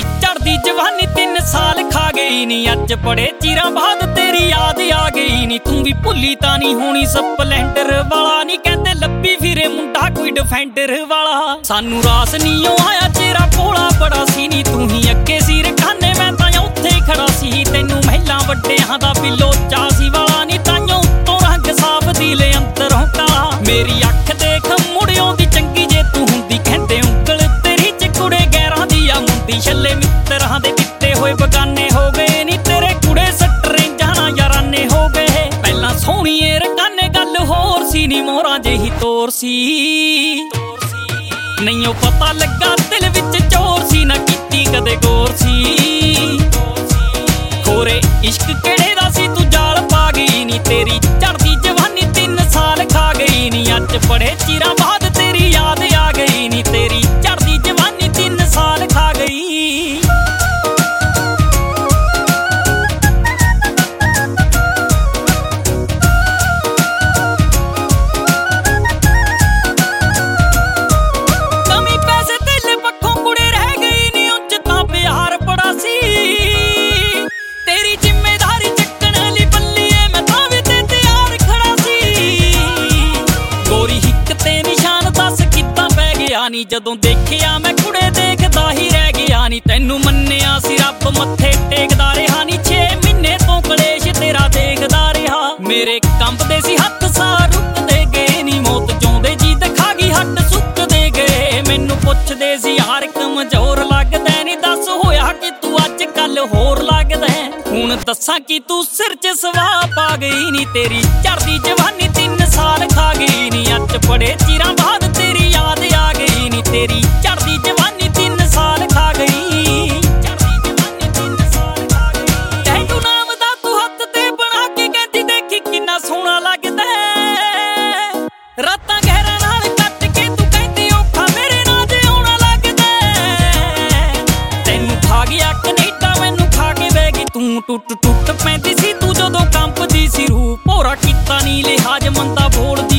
चढ़दी जवानी 3 साल खा गई नी। अज बड़े चिरां बाद तेरी याद आ गई नी। तू भी भुली तां नहीं होनी स्पलेंडर वाला नी। कहंदे लब्बी फिरे मुंडा कोई डिफेंडर वाला। सानू रास नी आया तेरा भोला बड़ा सी नी। तू ही अगे सिर खाने मैं तां उत्थे खड़ा सी। तैनू महिलां वड्डियां दा बिलो चासी वाला नी। ताइयों उत्तों रंग साफ दिले अंदरों काला। मेरी अख देख मुड़ियों दी चंगी जे तू हुंदी। कहंदे उंगल तेरी च कुड़े गैरां दी आ मुंदी। छल्ले मित्तरां दे दित्ते होए बगाने हो गए नी। तेरे कुड़े सट्टरे जाना याराने हो गए। पहलां सोहणीए रकाने गल होर सी नी। मोहरां जेही तोर सी नहीं ओ पता लगा दिल विच चोर सी। ना कीती कदे गौर सी। खोरे इश्क केड़े दा सी तू जाल पा गई नी। तेरी चढ़दी जवानी 3 साल खा गई नी। अज बड़े चिरां बाद तेरी याद आ गई नी। तेरी चढ़दी जवानी 3 साल खा गई। जदों देखिया मैं कुड़े देखदा ही रह गया नी। तैनू मन्निया सी रब मत्थे टेकदा रहा नी। 6 महीने तो कलेश तेरा देखदा रहा। मेरे कंबदे सी हत्थ सा रुकदे गए नी। मौत जोंदे जी दिखा गई हट सुकदे गए। मैनू पुछदे सी यार कमजोर लगदा नी। दस होया कि तू अज कल होर लगदा। हुण दस्सां कि तू सिर च सवा पा गई नी। तेरी चढ़दी जवानी 3 साल खा गई नी। अज बड़े चिरां बाद तेरी याद आ गई नी। तेरी चढ़दी जवानी 3 साल खा गई। टैटू नाम दा तू हत्थ ते बना के कहती देखी किन्ना सोहना लगदा। रातां गहरा नाल कट के तू कहती औखा मेरे नाल जे आउणा लगदा। तैनू खा गया कनेडा मैनू खा के बह गई तू। टुट टुट पैंदी सी तू जदों कंबदी सी रूह। भोरा कीता नी लिहाज मंदा बोलदी